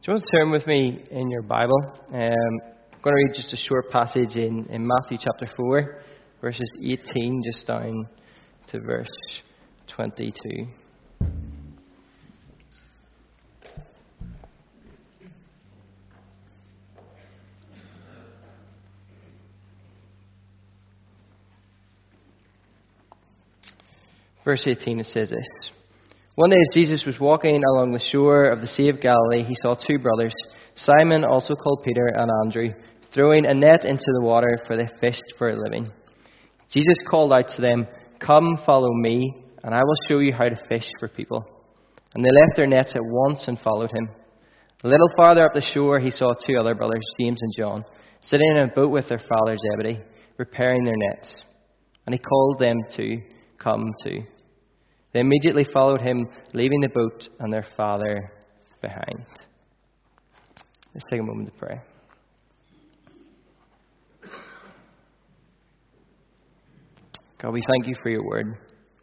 Do you want to turn with me in your Bible? I'm going to read just a short passage in Matthew chapter 4, verses 18 just down to verse 22. Verse 18, it says this. One day as Jesus was walking along the shore of the Sea of Galilee, he saw two brothers, Simon, also called Peter, and Andrew, throwing a net into the water, for they fished for a living. Jesus called out to them, "Come, follow me, and I will show you how to fish for people." And they left their nets at once and followed him. A little farther up the shore, he saw two other brothers, James and John, sitting in a boat with their father Zebedee, repairing their nets. And he called them to come too. They immediately followed him, leaving the boat and their father behind. Let's take a moment to pray. God, we thank you for your word.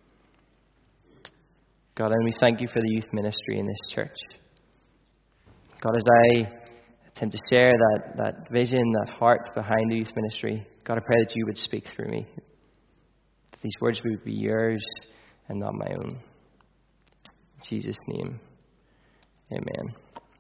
God, and we thank you for the youth ministry in this church. God, as I attempt to share that vision, that heart behind the youth ministry, God, I pray that you would speak through me. That these words would be yours and not my own. In Jesus' name, amen.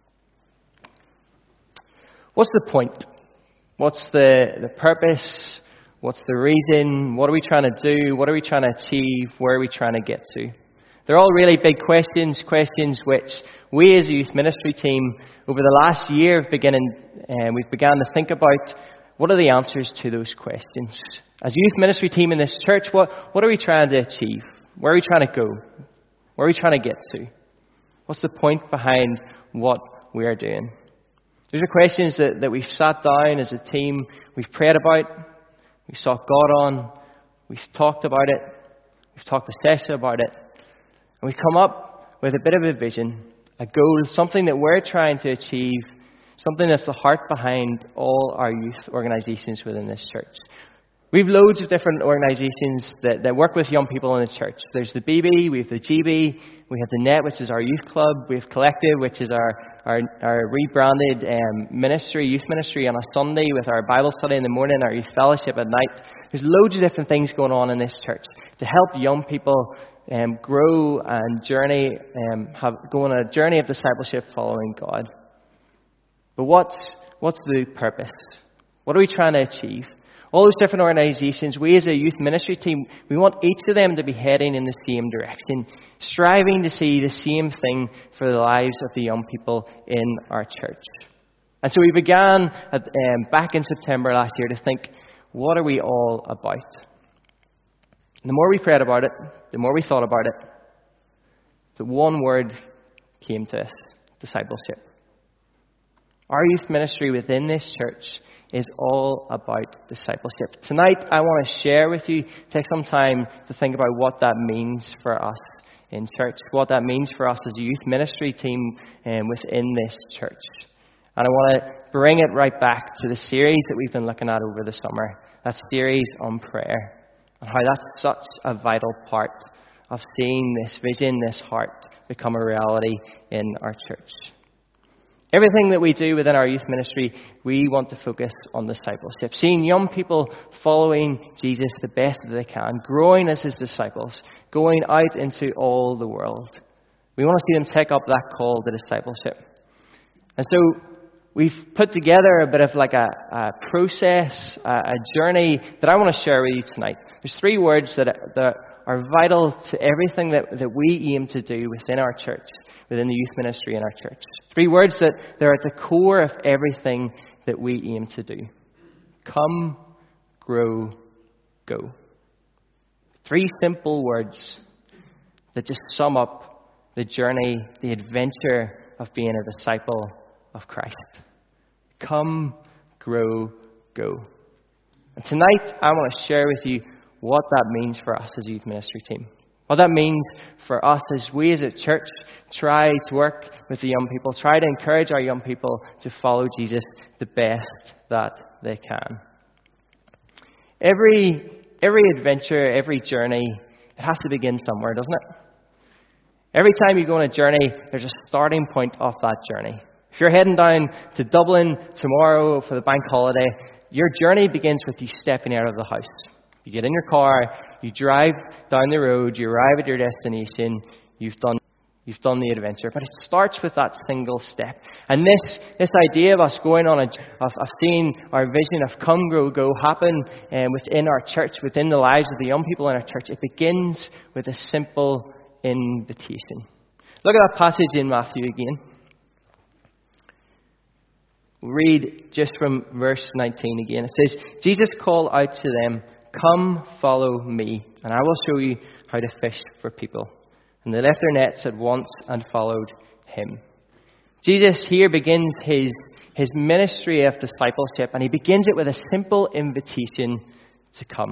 What's the point? What's the purpose? What's the reason? What are we trying to do? What are we trying to achieve? Where are we trying to get to? They're all really big questions which we as a youth ministry team over the last year we've begun to think about. What are the answers to those questions? As a youth ministry team in this church, what are we trying to achieve? Where are we trying to go? Where are we trying to get to? What's the point behind what we are doing? These are questions that we've sat down as a team, we've prayed about, we've sought God on, we've talked about it, we've talked to Sesha about it, and we've come up with a bit of a vision, a goal, something that we're trying to achieve, something that's the heart behind all our youth organisations within this church. We've loads of different organisations that work with young people in the church. There's the BB, we have the GB, we have the NET, which is our youth club, we have Collective, which is our rebranded youth ministry on a Sunday with our Bible study in the morning, our youth fellowship at night. There's loads of different things going on in this church to help young people grow and go on a journey of discipleship following God. But what's the purpose? What are we trying to achieve? All those different organisations, we as a youth ministry team, we want each of them to be heading in the same direction, striving to see the same thing for the lives of the young people in our church. And so we began back in September last year to think, what are we all about? And the more we prayed about it, the more we thought about it, the one word came to us: discipleship. Our youth ministry within this church is all about discipleship. Tonight, I want to share with you, take some time to think about what that means for us in church, what that means for us as a youth ministry team within this church. And I want to bring it right back to the series that we've been looking at over the summer, that series on prayer, and how that's such a vital part of seeing this vision, this heart become a reality in our church. Everything that we do within our youth ministry, we want to focus on discipleship. Seeing young people following Jesus the best that they can, growing as his disciples, going out into all the world. We want to see them take up that call to discipleship. And so we've put together a bit of like a process, a journey that I want to share with you tonight. There's three words that are vital to everything that we aim to do within our church, within the youth ministry in our church. Three words that they're at the core of everything that we aim to do. Come, grow, go. Three simple words that just sum up the journey, the adventure of being a disciple of Christ. Come, grow, go. And tonight I want to share with you what that means for us as a youth ministry team. What that means for us as we as a church try to work with the young people, try to encourage our young people to follow Jesus the best that they can. Every adventure, every journey, it has to begin somewhere, doesn't it? Every time you go on a journey, there's a starting point of that journey. If you're heading down to Dublin tomorrow for the bank holiday, your journey begins with you stepping out of the house. You get in your car, you drive down the road, you arrive at your destination, you've done the adventure. But it starts with that single step. And this idea of us going on, of seeing our vision of Come, Grow, Go happen within our church, within the lives of the young people in our church, it begins with a simple invitation. Look at that passage in Matthew again. We'll read just from verse 19 again. It says, Jesus called out to them, "Come, follow me, and I will show you how to fish for people." And they left their nets at once and followed him. Jesus here begins his ministry of discipleship, and he begins it with a simple invitation to come.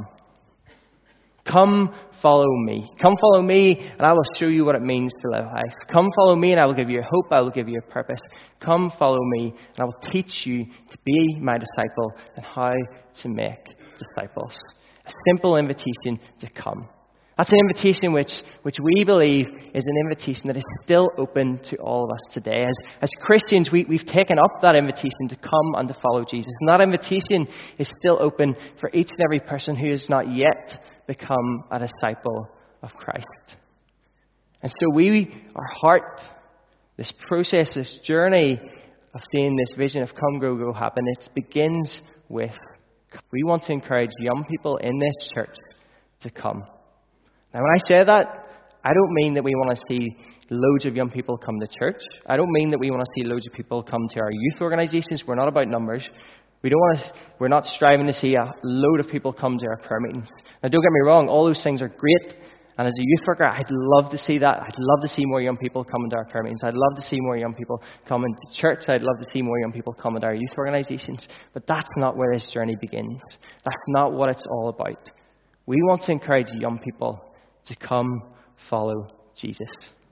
Come, follow me. Come, follow me, and I will show you what it means to live life. Come, follow me, and I will give you a hope. I will give you a purpose. Come, follow me, and I will teach you to be my disciple and how to make disciples. A simple invitation to come. That's an invitation which we believe is an invitation that is still open to all of us today. As Christians, we've taken up that invitation to come and to follow Jesus. And that invitation is still open for each and every person who has not yet become a disciple of Christ. And so our heart, this process, this journey of seeing this vision of Come, Grow, Go happen, it begins with, we want to encourage young people in this church to come. Now, when I say that, I don't mean that we want to see loads of young people come to church. I don't mean that we want to see loads of people come to our youth organisations. We're not about numbers. We're not striving to see a load of people come to our prayer meetings. Now, don't get me wrong, all those things are great. And as a youth worker, I'd love to see that. I'd love to see more young people come into our prayer meetings. I'd love to see more young people come into church. I'd love to see more young people come into our youth organisations. But that's not where this journey begins. That's not what it's all about. We want to encourage young people to come follow Jesus.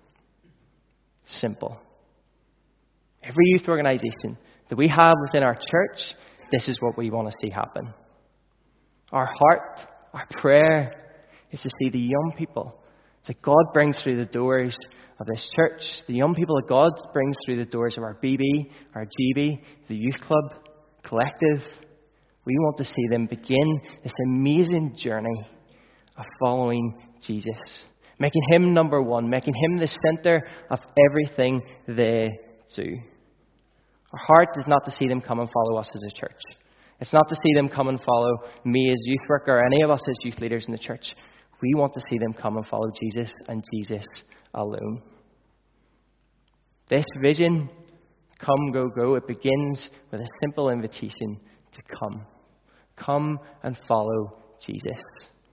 Simple. Every youth organisation that we have within our church, this is what we want to see happen. Our heart, our prayer is to see the young people that God brings through the doors of this church, the young people that God brings through the doors of our BB, our GB, the youth club, collective. We want to see them begin this amazing journey of following Jesus, making him number one, making him the center of everything they do. Our heart is not to see them come and follow us as a church. It's not to see them come and follow me as youth worker or any of us as youth leaders in the church. We want to see them come and follow Jesus and Jesus alone. This vision, Come, Go, Go, it begins with a simple invitation to come. Come and follow Jesus.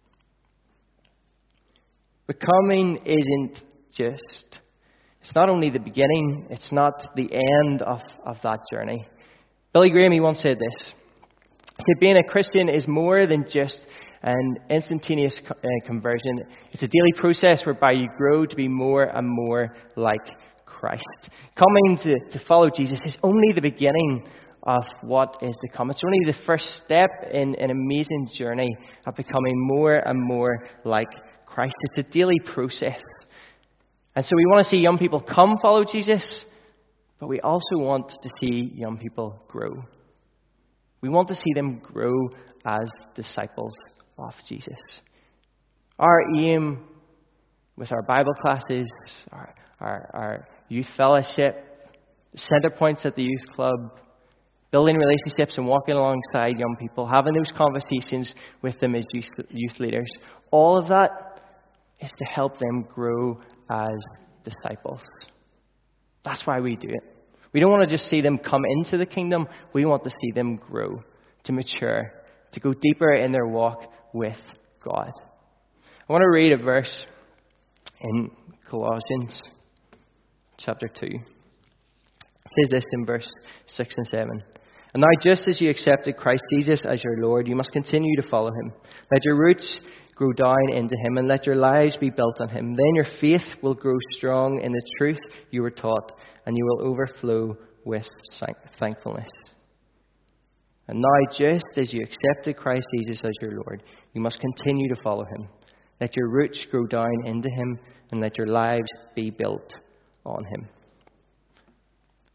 Becoming isn't just, it's not only the beginning, it's not the end of that journey. Billy Graham, he once said this. He said, being a Christian is more than just an instantaneous conversion. It's a daily process whereby you grow to be more and more like Christ. Coming to follow Jesus is only the beginning of what is to come. It's only the first step in an amazing journey of becoming more and more like Christ. It's a daily process. And so we want to see young people come follow Jesus, but we also want to see young people grow. We want to see them grow as disciples of Jesus. Our aim with our Bible classes, our youth fellowship, the center points at the youth club, building relationships and walking alongside young people, having those conversations with them as youth leaders, all of that is to help them grow as disciples. That's why we do it. We don't want to just see them come into the kingdom. We want to see them grow, to mature, to go deeper in their walk with God. I want to read a verse in Colossians chapter 2. It says this in verse 6 and 7. And now just as you accepted Christ Jesus as your Lord, you must continue to follow him. Let your roots grow down into him and let your lives be built on him. Then your faith will grow strong in the truth you were taught, and you will overflow with thankfulness. And now, just as you accepted Christ Jesus as your Lord, you must continue to follow him. Let your roots grow down into him, and let your lives be built on him.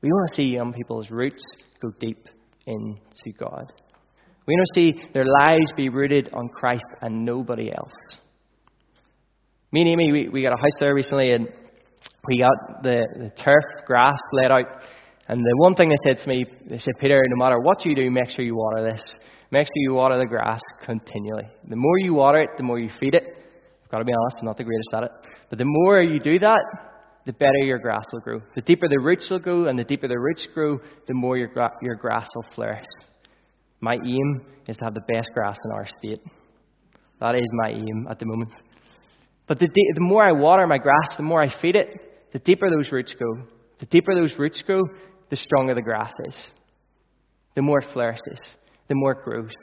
We want to see young people's roots go deep into God. We want to see their lives be rooted on Christ and nobody else. Me and Amy, we got a house there recently, and we got the turf grass laid out. And the one thing they said to me, they said, Peter, no matter what you do, make sure you water this. Make sure you water the grass continually. The more you water it, the more you feed it. I've got to be honest, I'm not the greatest at it. But the more you do that, the better your grass will grow. The deeper the roots will go, and the deeper the roots grow, the more your grass will flourish. My aim is to have the best grass in our state. That is my aim at the moment. But the more I water my grass, the more I feed it, the deeper those roots go. The deeper those roots go, the stronger the grass is. The more it flourishes, the more it grows.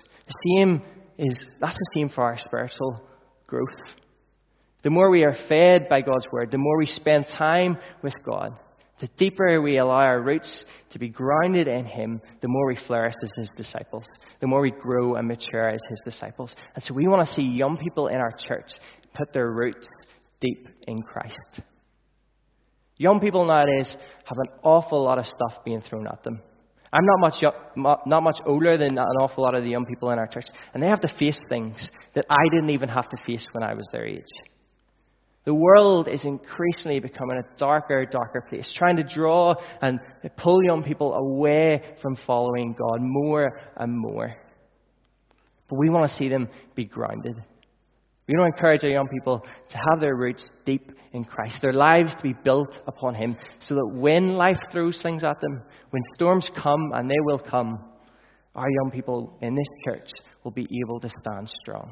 That's the same for our spiritual growth. The more we are fed by God's word, the more we spend time with God, the deeper we allow our roots to be grounded in Him, the more we flourish as His disciples, the more we grow and mature as His disciples. And so we want to see young people in our church put their roots deep in Christ. Young people nowadays have an awful lot of stuff being thrown at them. I'm not much older than an awful lot of the young people in our church, and they have to face things that I didn't even have to face when I was their age. The world is increasingly becoming a darker place, trying to draw and pull young people away from following God more and more. But we want to see them be grounded. We want to encourage our young people to have their roots deep in Christ, their lives to be built upon Him, so that when life throws things at them, when storms come, and they will come, our young people in this church will be able to stand strong.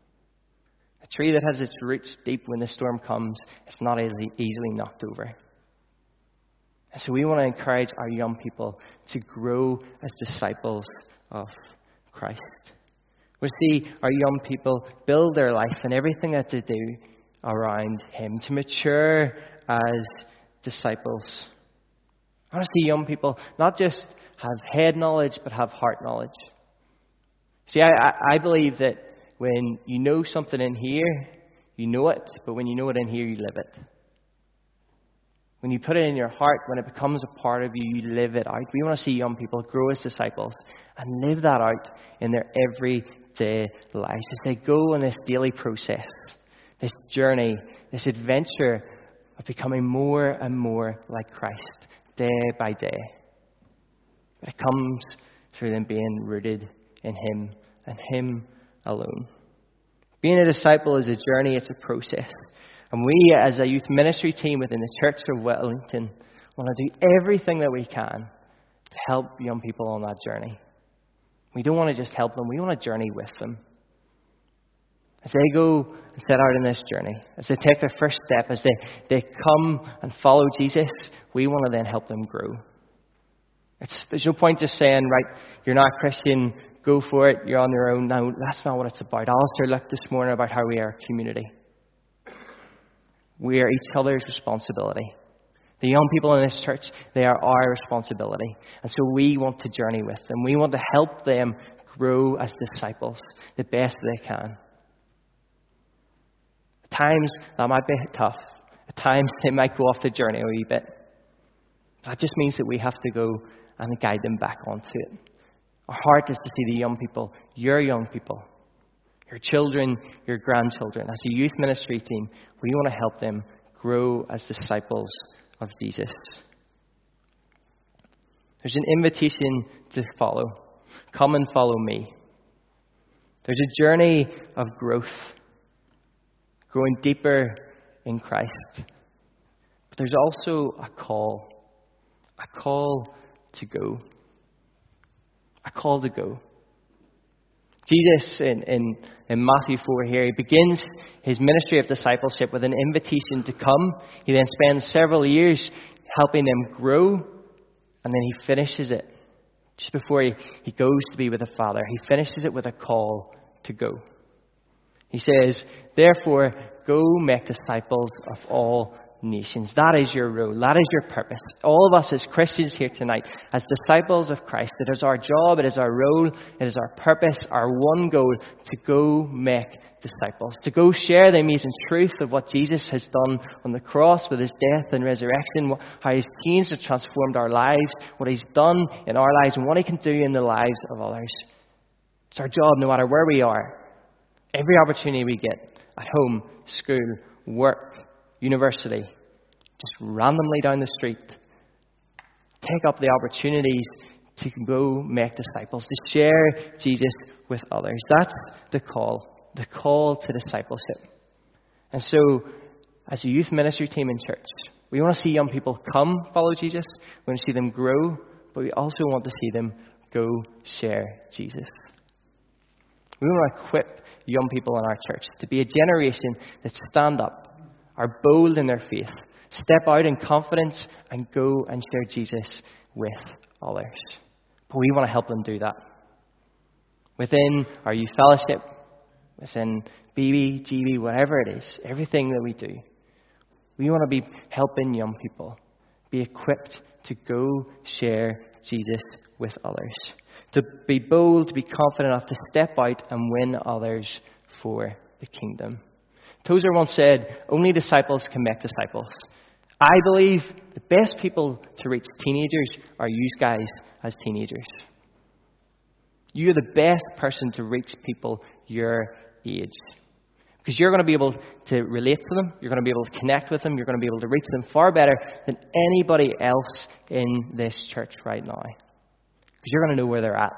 A tree that has its roots deep when the storm comes, it's not easily knocked over. And so we want to encourage our young people to grow as disciples of Christ. We see our young people build their life and everything that they do around Him, to mature as disciples. I want to see young people not just have head knowledge, but have heart knowledge. See, I believe that when you know something in here, you know it, but when you know it in here, you live it. When you put it in your heart, when it becomes a part of you, you live it out. We want to see young people grow as disciples and live that out in their everyday lives as they go on this daily process, this journey, this adventure of becoming more and more like Christ day by day. But it comes through them being rooted in Him and Him alone. Being a disciple is a journey, it's a process. And we, as a youth ministry team within the Church of Wellington, want to do everything that we can to help young people on that journey. We don't want to just help them, we want to journey with them. As they go and set out on this journey, as they take their first step, as they come and follow Jesus, we want to then help them grow. There's no point just saying, right, you're not a Christian, go for it, you're on your own. No, that's not what it's about. Alistair looked this morning about how we are a community. We are each other's responsibility. The young people in this church, they are our responsibility. And so we want to journey with them. We want to help them grow as disciples the best they can. At times, that might be tough. At times, they might go off the journey a wee bit. That just means that we have to go and guide them back onto it. Our heart is to see the young people, your young people, your children, your grandchildren. As a youth ministry team, we want to help them grow as disciples of Jesus. There's an invitation to follow. Come and follow me. There's a journey of growth, growing deeper in Christ. But there's also a call to go. A call to go. Jesus, in Matthew 4 here, he begins his ministry of discipleship with an invitation to come. He then spends several years helping them grow, and then he finishes it. Just before he goes to be with the Father, he finishes it with a call to go. He says, therefore, go make disciples of all nations. That is your role. That is your purpose. All of us as Christians here tonight, as disciples of Christ, it is our job, it is our role, it is our purpose, our one goal to go make disciples, to go share the amazing truth of what Jesus has done on the cross with his death and resurrection, how he's changed and transformed our lives, what he's done in our lives, and what he can do in the lives of others. It's our job no matter where we are. Every opportunity we get, at home, school, work, university, just randomly down the street, take up the opportunities to go make disciples, to share Jesus with others. That's the call to discipleship. And so, as a youth ministry team in church, we want to see young people come follow Jesus. We want to see them grow, but we also want to see them go share Jesus. We want to equip young people in our church to be a generation that stand up, are bold in their faith, step out in confidence, and go and share Jesus with others. But we want to help them do that. Within our youth fellowship, within BB, GB, whatever it is, everything that we do, we want to be helping young people be equipped to go share Jesus with others. To be bold, to be confident enough to step out and win others for the kingdom. Tozer once said, only disciples can make disciples. I believe the best people to reach teenagers are you guys as teenagers. You're the best person to reach people your age. Because you're going to be able to relate to them, you're going to be able to connect with them, you're going to be able to reach them far better than anybody else in this church right now. Because you're going to know where they're at.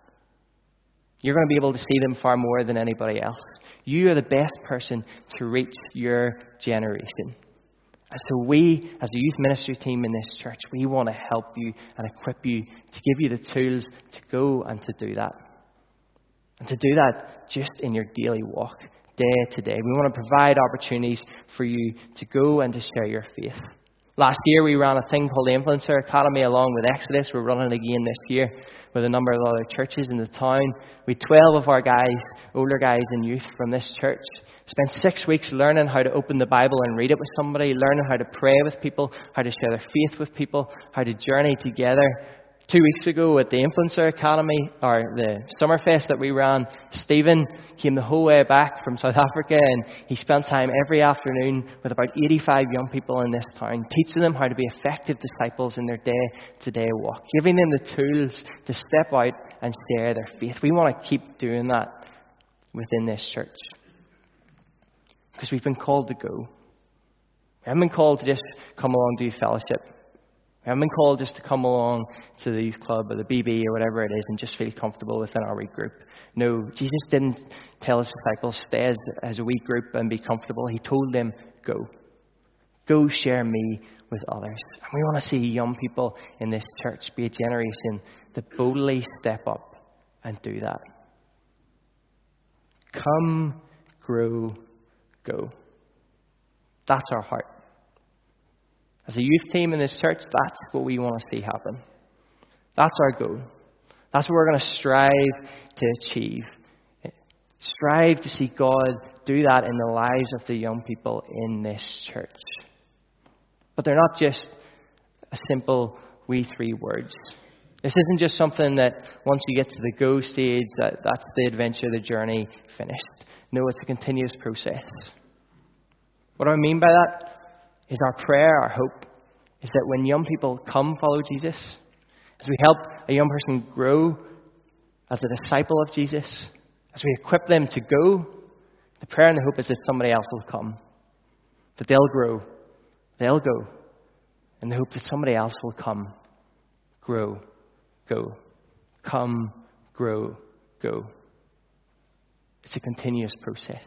You're going to be able to see them far more than anybody else. You are the best person to reach your generation. And so we, as a youth ministry team in this church, we want to help you and equip you to give you the tools to go and to do that. And to do that just in your daily walk, day to day. We want to provide opportunities for you to go and to share your faith. Last year we ran a thing called the Influencer Academy along with Exodus. We're running it again this year with a number of other churches in the town. We 12 of our guys, older guys and youth from this church, spent 6 weeks learning how to open the Bible and read it with somebody, learning how to pray with people, how to share their faith with people, how to journey together. 2 weeks ago at the Influencer Academy, or the Summerfest that we ran, Stephen came the whole way back from South Africa and he spent time every afternoon with about 85 young people in this town, teaching them how to be effective disciples in their day-to-day walk, giving them the tools to step out and share their faith. We want to keep doing that within this church because we've been called to go. We haven't been called to just come along to youth fellowship. We haven't been called just to come along to the youth club or the BB or whatever it is and just feel comfortable within our wee group. No, Jesus didn't tell his disciples, stay as a wee group and be comfortable. He told them, go. Go share me with others. And we want to see young people in this church be a generation that boldly step up and do that. Come, grow, go. That's our heart. As a youth team in this church, that's what we want to see happen. That's our goal. That's what we're going to strive to achieve. Strive to see God do that in the lives of the young people in this church. But they're not just a simple wee 3 words. This isn't just something that once you get to the go stage, that's the adventure, the journey finished. No, it's a continuous process. What do I mean by that? Is our prayer, our hope, is that when young people come follow Jesus, as we help a young person grow as a disciple of Jesus, as we equip them to go, the prayer and the hope is that somebody else will come, that they'll grow, they'll go, and the hope that somebody else will come, grow, go, come, grow, go. It's a continuous process.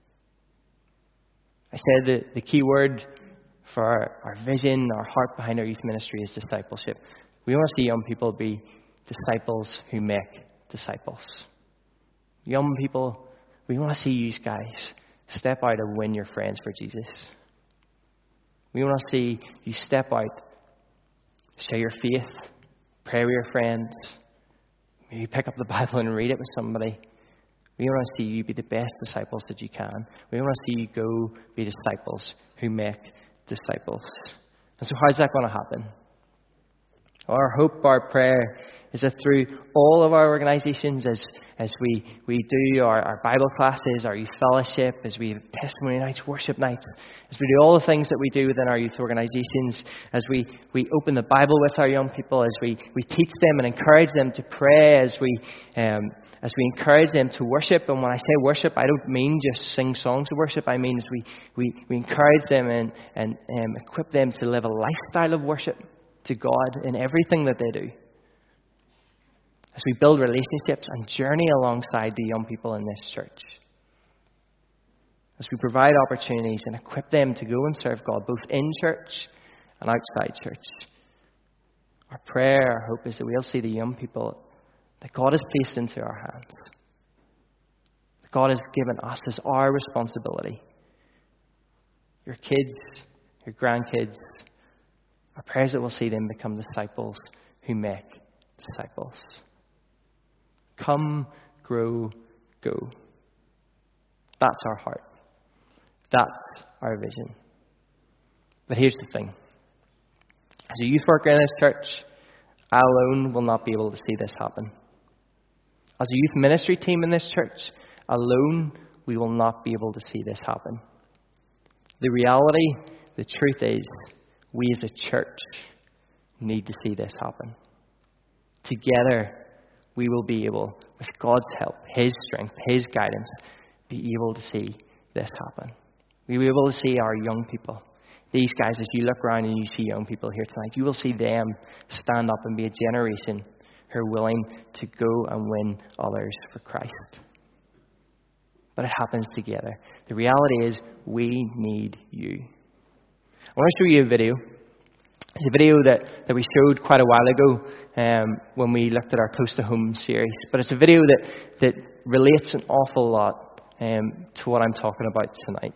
I said that the key word for our vision, our heart behind our youth ministry is discipleship. We want to see young people be disciples who make disciples. Young people, we want to see you guys step out and win your friends for Jesus. We want to see you step out, share your faith, pray with your friends, maybe pick up the Bible and read it with somebody. We want to see you be the best disciples that you can. We want to see you go be disciples who make disciples. And so how's that going to happen? Our hope, our prayer is that through all of our organisations, as we do our Bible classes, our youth fellowship, as we have testimony nights, worship nights, as we do all the things that we do within our youth organisations, as we open the Bible with our young people, as we teach them and encourage them to pray, as we encourage them to worship. And when I say worship, I don't mean just sing songs of worship. I mean as we encourage them and equip them to live a lifestyle of worship to God in everything that they do. As we build relationships and journey alongside the young people in this church. As we provide opportunities and equip them to go and serve God both in church and outside church. Our prayer, our hope is that we'll see the young people that God has placed into our hands. That God has given us as our responsibility. Your kids, your grandkids. Our prayers that we'll see them become disciples who make disciples. Come, grow, go. That's our heart. That's our vision. But here's the thing. As a youth worker in this church, I alone will not be able to see this happen. As a youth ministry team in this church, alone we will not be able to see this happen. The reality, the truth is, we as a church need to see this happen. Together, we will be able, with God's help, His strength, His guidance, be able to see this happen. We will be able to see our young people. These guys, as you look around and you see young people here tonight, you will see them stand up and be a generation who are willing to go and win others for Christ. But it happens together. The reality is, we need you. I want to show you a video. It's a video that we showed quite a while ago when we looked at our Close to Home series. But it's a video that relates an awful lot to what I'm talking about tonight.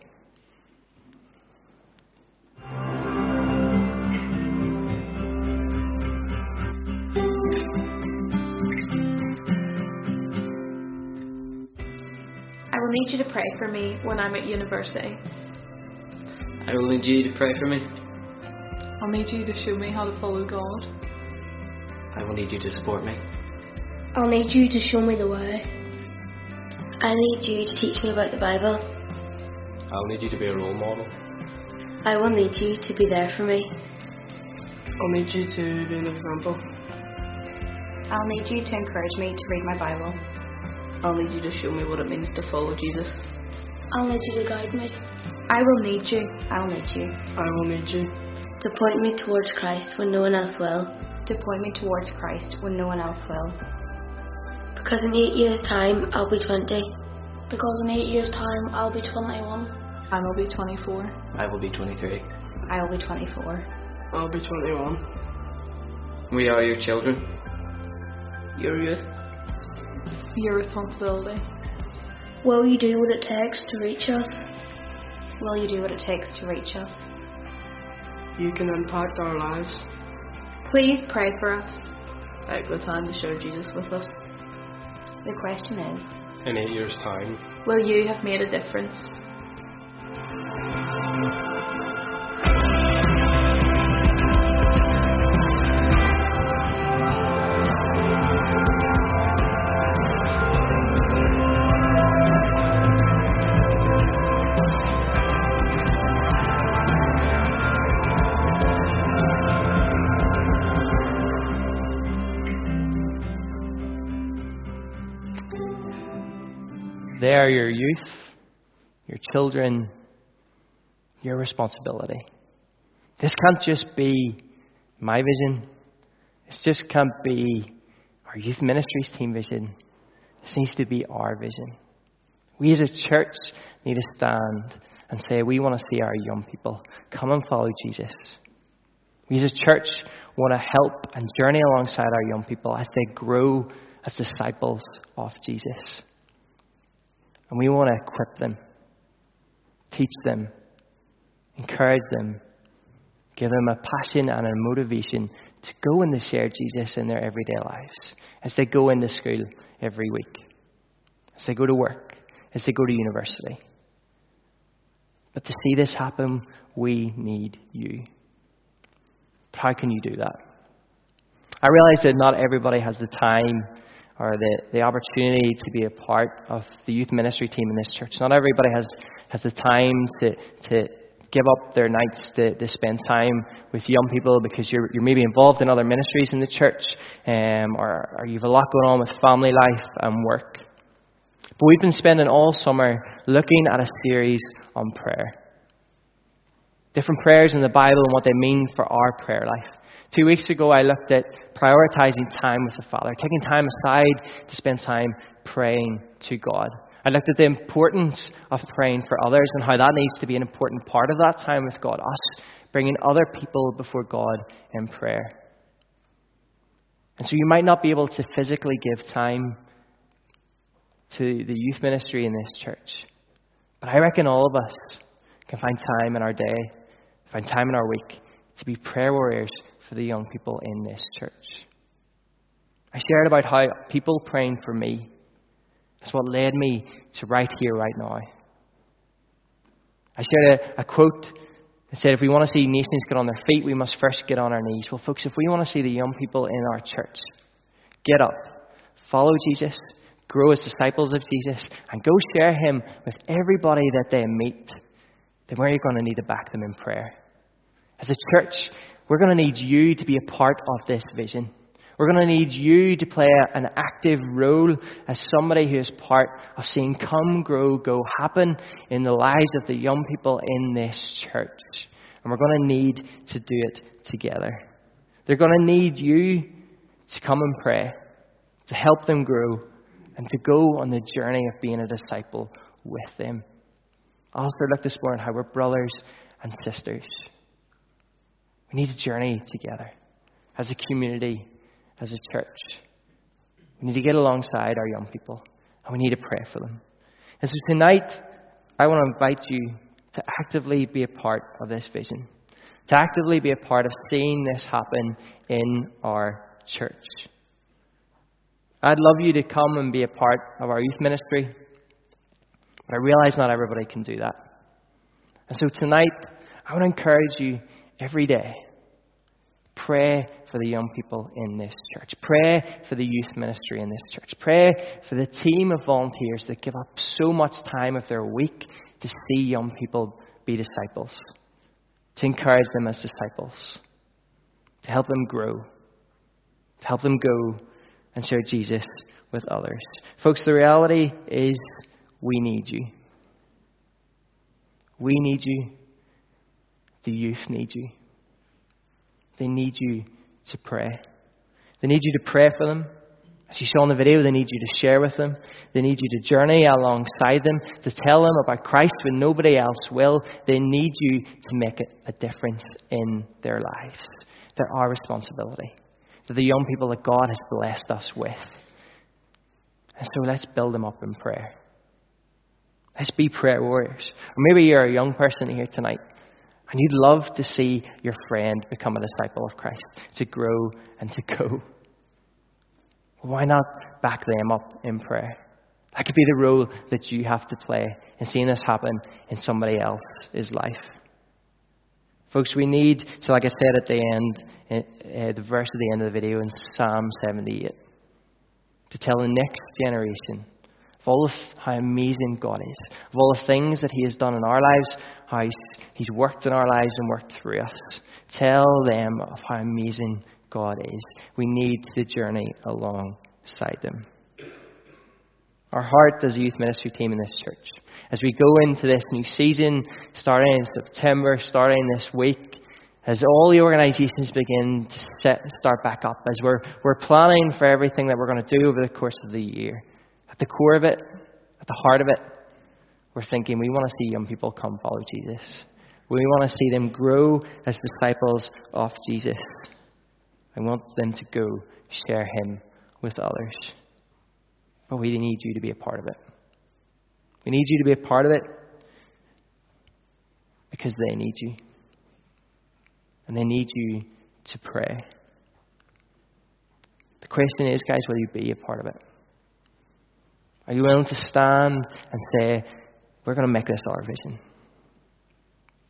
I will need you to pray for me when I'm at university. I will need you to pray for me. I'll need you to show me how to follow God. I will need you to support me. I'll need you to show me the way. I need you to teach me about the Bible. I'll need you to be a role model. I will need you to be there for me. I'll need you to be an example. I'll need you to encourage me to read my Bible. I'll need you to show me what it means to follow Jesus. I'll need you to guide me. I will need you. I'll need you. I will need you. To point me towards Christ when no one else will. To point me towards Christ when no one else will. Because in 8 years' time, I'll be 20. Because in 8 years' time, I'll be 21. I will be 24. I will be 23. I will be 24. I'll be 21. We are your children. Your youth. Your responsibility. Will you do what it takes to reach us? Will you do what it takes to reach us? You can impact our lives. Please pray for us. Take the time to share Jesus with us. The question is, In 8 years' time, will you have made a difference? They are your youth, your children, your responsibility. This can't just be my vision. This just can't be our youth ministries team vision. This needs to be our vision. We as a church need to stand and say we want to see our young people come and follow Jesus. We as a church want to help and journey alongside our young people as they grow as disciples of Jesus. And we want to equip them, teach them, encourage them, give them a passion and a motivation to go and to share Jesus in their everyday lives, as they go into school every week, as they go to work, as they go to university. But to see this happen, we need you. But how can you do that? I realize that not everybody has the time or the opportunity to be a part of the youth ministry team in this church. Not everybody has the time to give up their nights to spend time with young people because you're maybe involved in other ministries in the church, or you've a lot going on with family life and work. But we've been spending all summer looking at a series on prayer. Different prayers in the Bible and what they mean for our prayer life. 2 weeks ago, I looked at prioritizing time with the Father, taking time aside to spend time praying to God. I looked at the importance of praying for others and how that needs to be an important part of that time with God, us bringing other people before God in prayer. And so you might not be able to physically give time to the youth ministry in this church, but I reckon all of us can find time in our day, find time in our week to be prayer warriors for the young people in this church. I shared about how people praying for me is what led me to right here, right now. I shared a quote that said, if we want to see nations get on their feet, we must first get on our knees. Well, folks, if we want to see the young people in our church get up, follow Jesus, grow as disciples of Jesus, and go share him with everybody that they meet, then we're going to need to back them in prayer. As a church, we're going to need you to be a part of this vision. We're going to need you to play an active role as somebody who is part of seeing come, grow, go happen in the lives of the young people in this church. And we're going to need to do it together. They're going to need you to come and pray, to help them grow, and to go on the journey of being a disciple with them. I also looked this morning how we're brothers and sisters. We need to journey together as a community, as a church. We need to get alongside our young people, and we need to pray for them. And so tonight, I want to invite you to actively be a part of this vision, to actively be a part of seeing this happen in our church. I'd love you to come and be a part of our youth ministry, but I realize not everybody can do that. And so tonight, I want to encourage you every day, pray for the young people in this church. Pray for the youth ministry in this church. Pray for the team of volunteers that give up so much time of their week to see young people be disciples, to encourage them as disciples, to help them grow, to help them go and share Jesus with others. Folks, the reality is we need you. We need you. The youth need you. They need you to pray. They need you to pray for them. As you saw in the video, they need you to share with them. They need you to journey alongside them, to tell them about Christ when nobody else will. They need you to make a difference in their lives. They're our responsibility. They're the young people that God has blessed us with. And so let's build them up in prayer. Let's be prayer warriors. Or maybe you're a young person here tonight, and you'd love to see your friend become a disciple of Christ, to grow and to go. Why not back them up in prayer? That could be the role that you have to play in seeing this happen in somebody else's life. Folks, we need, so like I said at the end, the verse at the end of the video in Psalm 78, to tell the next generation of all how amazing God is, of all the things that He has done in our lives, how He's worked in our lives and worked through us. Tell them of how amazing God is. We need to journey alongside them. Our heart as a youth ministry team in this church, as we go into this new season, starting in September, starting this week, as all the organisations begin to start back up, as we're planning for everything that we're going to do over the course of the year, at the core of it, at the heart of it, we're thinking we want to see young people come follow Jesus. We want to see them grow as disciples of Jesus. I want them to go share Him with others. But we need you to be a part of it. We need you to be a part of it because they need you. And they need you to pray. The question is, guys, will you be a part of it? Are you willing to stand and say, we're going to make this our vision?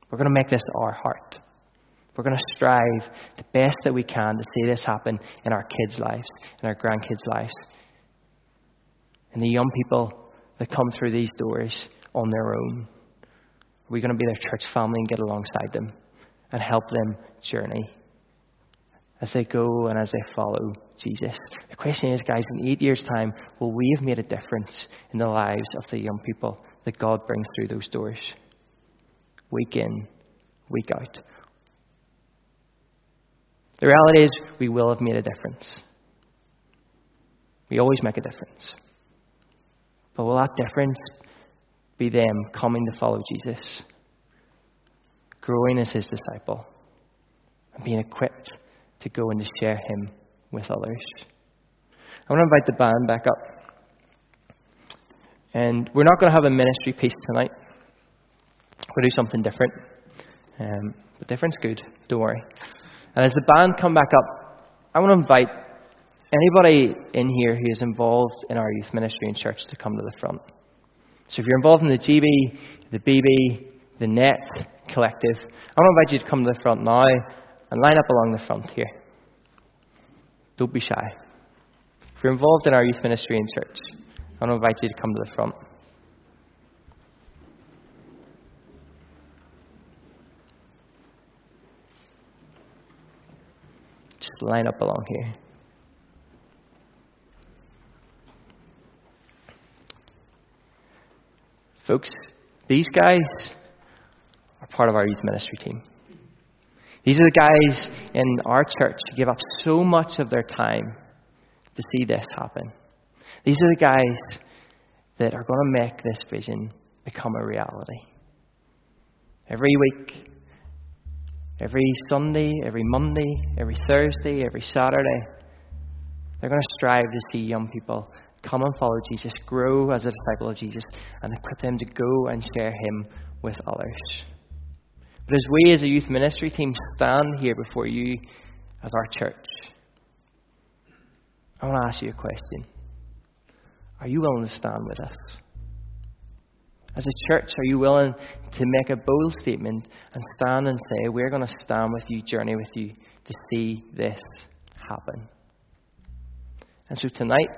We're going to make this our heart. We're going to strive the best that we can to see this happen in our kids' lives, in our grandkids' lives, and the young people that come through these doors on their own. We're going to be their church family and get alongside them and help them journey as they go and as they follow Jesus. The question is, guys, in 8 years' time, will we have made a difference in the lives of the young people that God brings through those doors? Week in, week out. The reality is, we will have made a difference. We always make a difference. But will that difference be them coming to follow Jesus, growing as his disciple, and being equipped to go and to share him with others? I want to invite the band back up. And we're not going to have a ministry piece tonight. We'll do something different. But different's good, don't worry. And as the band come back up, I want to invite anybody in here who is involved in our youth ministry and church to come to the front. So if you're involved in the GB, the BB, the NET collective, I want to invite you to come to the front now and line up along the front here. Don't be shy. If you're involved in our youth ministry and church, I want to invite you to come to the front. Just line up along here. Folks, these guys are part of our youth ministry team. These are the guys in our church who give up so much of their time to see this happen. These are the guys that are going to make this vision become a reality. Every week, every Sunday, every Monday, every Thursday, every Saturday, they're going to strive to see young people come and follow Jesus, grow as a disciple of Jesus, and equip them to go and share him with others. But as we as a youth ministry team stand here before you as our church, I want to ask you a question. Are you willing to stand with us? As a church, are you willing to make a bold statement and stand and say, we're going to stand with you, journey with you to see this happen? And so tonight,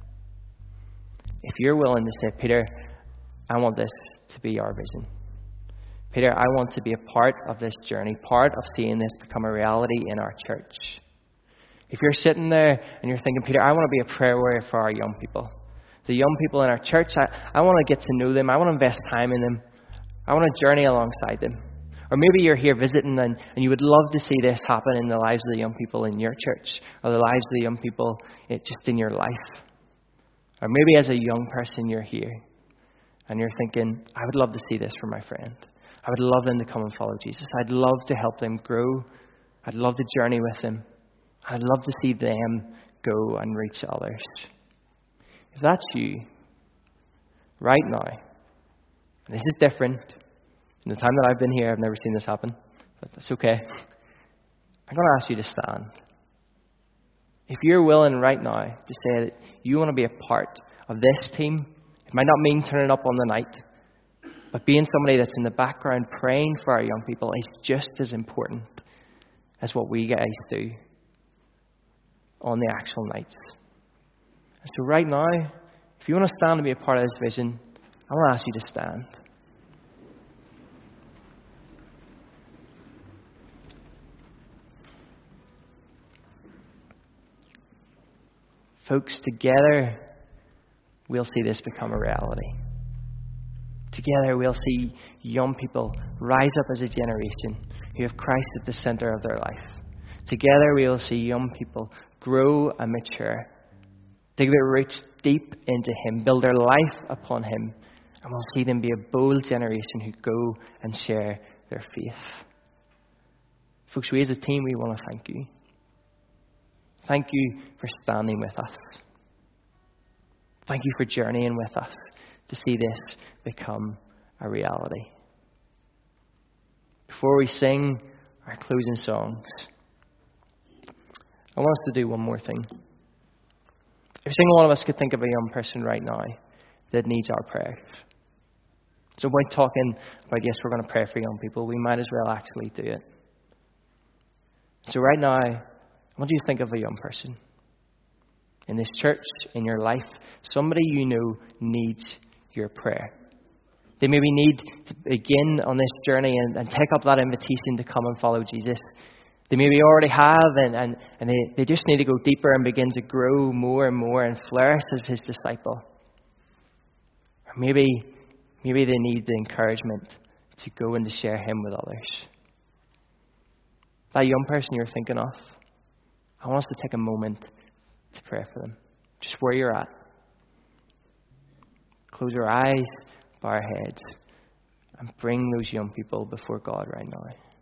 if you're willing to say, Peter, I want this to be our vision. Peter, I want to be a part of this journey, part of seeing this become a reality in our church. If you're sitting there and you're thinking, Peter, I want to be a prayer warrior for our young people. The young people in our church, I want to get to know them. I want to invest time in them. I want to journey alongside them. Or maybe you're here visiting and you would love to see this happen in the lives of the young people in your church, or the lives of the young people just in your life. Or maybe as a young person you're here and you're thinking, I would love to see this for my friend. I would love them to come and follow Jesus. I'd love to help them grow. I'd love to journey with them. I'd love to see them go and reach others. If that's you, right now, and this is different. In the time that I've been here, I've never seen this happen, but that's okay. I'm going to ask you to stand. If you're willing right now to say that you want to be a part of this team, it might not mean turning up on the night, but being somebody that's in the background praying for our young people is just as important as what we guys do on the actual nights. And so right now, if you want to stand and be a part of this vision, I want to ask you to stand. Folks, together we'll see this become a reality. Together we'll see young people rise up as a generation who have Christ at the center of their life. Together we will see young people grow and mature, dig their roots deep into Him, build their life upon Him, and we'll see them be a bold generation who go and share their faith. Folks, we as a team, we want to thank you. Thank you for standing with us. Thank you for journeying with us to see this become a reality. Before we sing our closing songs, I want us to do one more thing. Every single one of us could think of a young person right now that needs our prayers. So when talking about, yes, we're going to pray for young people, we might as well actually do it. So right now, I want you to think of a young person in this church, in your life, somebody you know needs your prayer. They maybe need to begin on this journey and take up that invitation to come and follow Jesus. They maybe already have, and they just need to go deeper and begin to grow more and more and flourish as his disciple. Or maybe they need the encouragement to go and to share him with others. That young person you're thinking of, I want us to take a moment to pray for them. Just where you're at. Close our eyes, bow our heads, and bring those young people before God right now.